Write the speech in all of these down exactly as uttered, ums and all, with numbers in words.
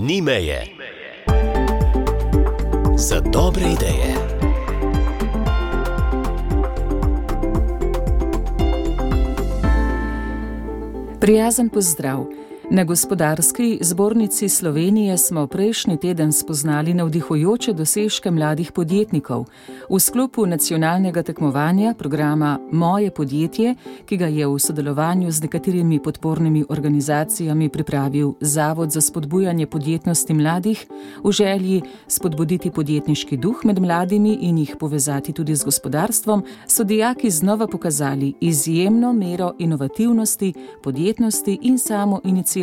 Ni meje. Za dobre ideje. Prijazen pozdrav. Na Gospodarski zbornici Slovenije smo prejšnji teden spoznali navdihujoče dosežke mladih podjetnikov. V sklopu nacionalnega tekmovanja programa Moje podjetje, ki ga je v sodelovanju z nekaterimi podpornimi organizacijami pripravil Zavod za spodbujanje podjetnosti mladih, v želji spodbuditi podjetniški duh med mladimi in jih povezati tudi z gospodarstvom, so dijaki znova pokazali izjemno mero inovativnosti, podjetnosti in samoiniciativnosti.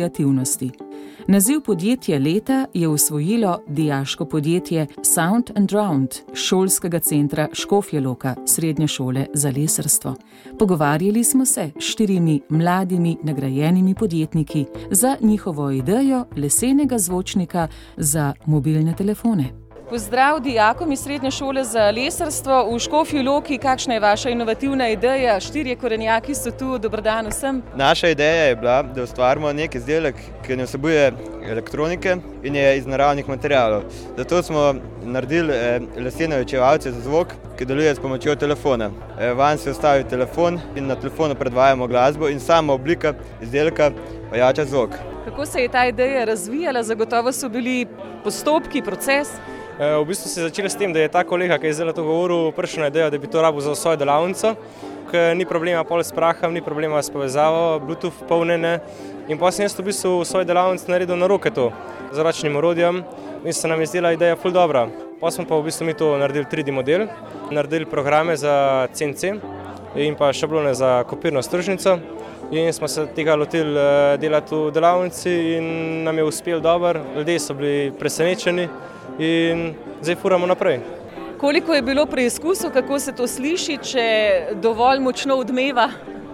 Naziv podjetje leta je osvojilo dijaško podjetje Sound and Round šolskega centra Škofja Loka, srednje šole za lesarstvo. Pogovarjali smo se s štirimi mladimi nagrajenimi podjetniki za njihovo idejo lesenega zvočnika za mobilne telefone. Pozdrav dijakom iz srednje šole za lesarstvo v Škofji Loki. Kakšna je vaša inovativna ideja? Štirje korenjaki so tu, dober dan vsem. Naša ideja je bila, da ustvarimo nek izdelek, ki ne vsebuje elektronike in je iz naravnih materialov. Zato smo naredili lesene ojačevalce za zvok, ki deluje s pomočjo telefona. Vanj se vstavi telefon in na telefonu predvajamo glasbo in sama oblika izdelka ojača zvok. Kako se je ta ideja razvijala? Zagotovo so bili postopki, proces? V bistvu se je začelo s tem, da je ta kolega, ki je zdaj to govoril, prišel na idejo, da bi to rabil za svojo delavnico, ker ni problema pol s prahom, ni problema s povezavo, Bluetooth polnjene. In potem sem jaz v bistvu v svoji delavnici naredil na roke to, z ročnim orodjem in se nam je zdela ideja ful dobra. Potem smo pa v bistvu mi to naredili tri D model, naredili programe za C N C in pa šablone za kopirno stržnico in smo se tega lotili delati v delavnici in nam je uspel dobro, ljudje so bili presenečeni. In zdaj furamo naprej. Koliko je bilo preizkusov, kako se to sliši, če dovolj močno odmeva?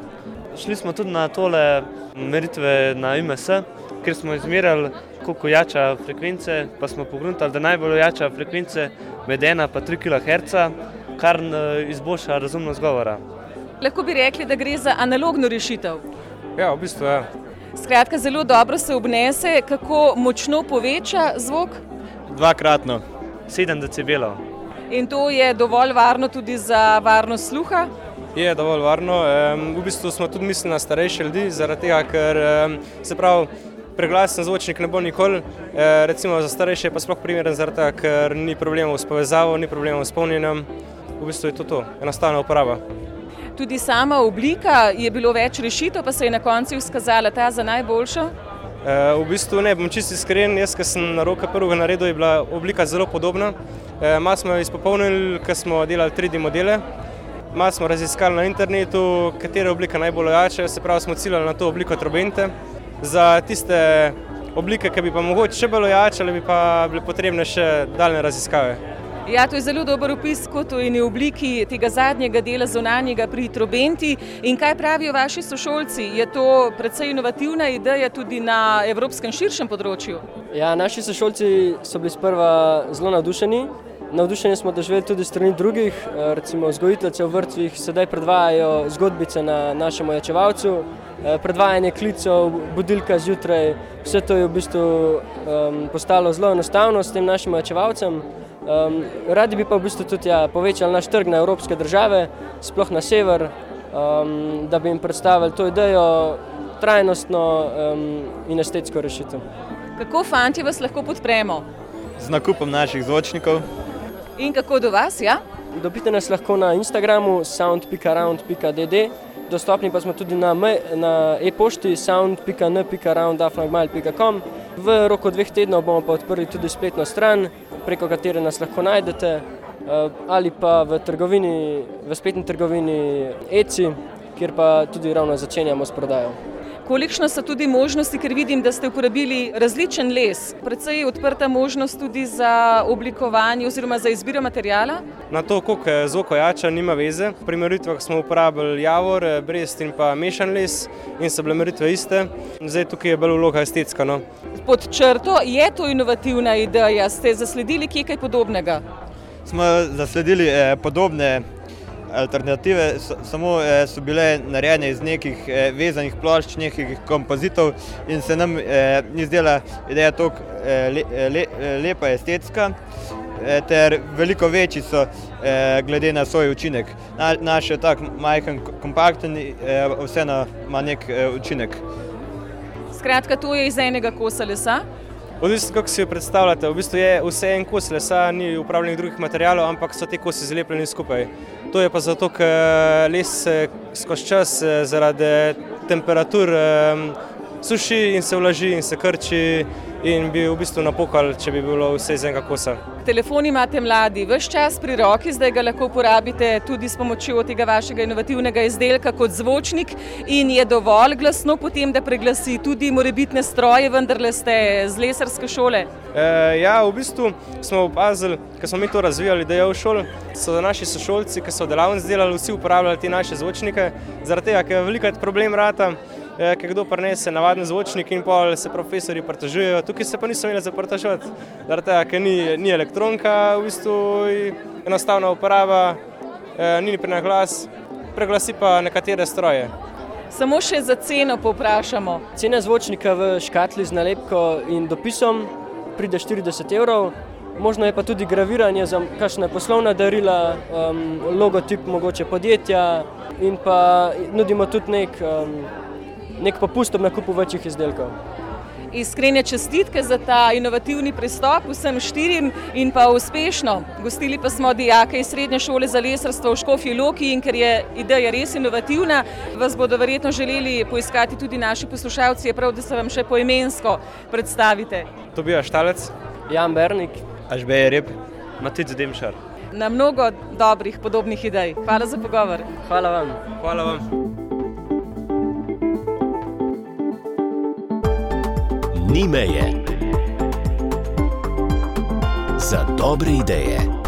Šli smo tudi na tole meritve na I M S, kjer smo izmerali, koliko jača frekvence, pa smo pogruntali, da najbolj jača frekvence med ena pa tri kiloherca, kar izboljša razumnost govora. Lahko bi rekli, da gre za analogno rešitev. Ja, v bistvu je. Skratka, zelo dobro se obnese. Kako močno poveča zvok? Dvakratno. sedem decibelov. In to je dovolj varno tudi za varnost sluha? Je dovolj varno. V bistvu smo tudi mislili na starejše ljudi, zaradi tega, ker se pravi, preglasen zvočnik ne bo nikoli. Recimo za starejše je pa sploh primeren, zaradi tega, ker ni problemov s povezavo, ni problemov s polnjenjem. V bistvu je to to, enostavna uporaba. Tudi sama oblika, je bilo več rešitev, pa se je na koncu izkazala ta za najboljšo? V bistvu ne, bom čisto iskren, jaz, ko sem na roke prvega naredil, je bila oblika zelo podobna. Malo smo jo izpopolnili, ko smo delali tri D modele. Malo smo raziskali na internetu, katera oblika najbolj ojača, se pravi, smo ciljali na to obliko trobente. Za tiste oblike, ki bi pa mogoče še bolj ojačale, bi pa bile potrebne še daljne raziskave. Ja, to je zelo dober opis kot v obliki tega zadnjega dela zunanjega pri trobenti. In kaj pravijo vaši sošolci? Je to precej inovativna ideja tudi na evropskem širšem področju? Ja, naši sošolci so bili sprva zelo navdušeni. Navdušeni smo doživeli tudi strani drugih, recimo vzgojiteljice v vrtcih sedaj predvajajo zgodbice na našem ojačevalcu, predvajanje klicev, budilka zjutraj, vse to je v bistvu um, postalo zelo enostavno s tem našim ojačevalcem. Um, radi bi pa v bistvu tudi ja, povečali naš trg na evropske države, sploh na sever, um, da bi jim predstavili to idejo trajnostno um, in estetsko rešitev. Kako fantje vas lahko podpremo? Z nakupom naših zvočnikov. In kako do vas, ja? Dobite nas lahko na Instagramu sound pika round pika d d, dostopni pa smo tudi na, na e-pošti sound pika n pika round afna gmail pika com. V roku dveh tednov bomo pa odprli tudi spletno stran, preko katere nas lahko najdete, ali pa v trgovini, v spletni trgovini Etsy, kjer pa tudi ravno začenjamo s prodajo. Kolikšne so tudi možnosti, ker vidim, da ste uporabili različen les, precej odprta možnost tudi za oblikovanje oziroma za izbiro materijala? Na to, koliko zvok ojača, nima veze. Pri meritvah smo uporabili javor, brest in pa mešan les in so bile meritve iste. Zdaj tukaj je bolj vloga estetska. No. Pod črto, je to inovativna ideja? Ste zasledili kje kaj podobnega? Smo zasledili eh, podobne alternative, so, samo eh, so bile narejene iz nekih eh, vezanih plošč, nekih kompozitov in se nam eh, ni zdela ideja toliko eh, le, le, lepa estetska, eh, ter veliko večji so eh, glede na svoj učinek. Na, naš je tak majhen, kompakten, eh, vseeno ima nek eh, učinek. Skratka, to je iz enega kosa lesa? Odvisno, kako si jo predstavljate. V bistvu je vse en kos lesa, ni uporabljenih drugih materialov, ampak so te kosi zlepljeni skupaj. To je pa zato, ker les skozi čas zaradi temperatur suši in se vlaži in se krči in bi v bistvu napokal, če bi bilo vse iz enega kosa. Telefon imate mladi ves čas pri roki, zdaj ga lahko uporabite tudi s pomočjo tega vašega inovativnega izdelka kot zvočnik in je dovolj glasno potem, da preglasi tudi morebitne stroje, vendarle ste z lesarske šole. E, ja, v bistvu smo opazili, ko smo mi to razvijali, da je v šoli, so naši sošolci, ki so delavnic delali, vsi uporabljali te naše zvočnike, zaradi tega, ker je velikokrat problem rata, ker kdo prinese navaden zvočnik in pol se profesori pritožujejo. Tukaj se pa niso imeli za pritoževati, zaradi tega, ker ni, ni elektronka, v bistvu enostavna uporaba, ni pri naglas, preglasi pa nekatere stroje. Samo še za ceno povprašamo. Cena zvočnika v škatli z nalepko in dopisom pride štirideset evrov. Možno je pa tudi graviranje za kakšna poslovna darila, um, logotip mogoče podjetja in pa nudimo tudi nek um, nek popust ob nakupu večjih izdelkov. Iskrene čestitke za ta inovativni pristop vsem štirim in pa uspešno. Gostili pa smo dijake iz Srednje šole za lesarstvo v Škofji Loki in ker je ideja res inovativna, vas bodo verjetno želeli poiskati tudi naši poslušalci, je prav, da se vam še poimensko predstavite. Tobija Štalec, Jan Bernik, Ažbej Rep, Matic Demšar. Na mnogo dobrih podobnih idej. Hvala za pogovor. Hvala vam. Hvala vam. Ni meje za dobre ideje.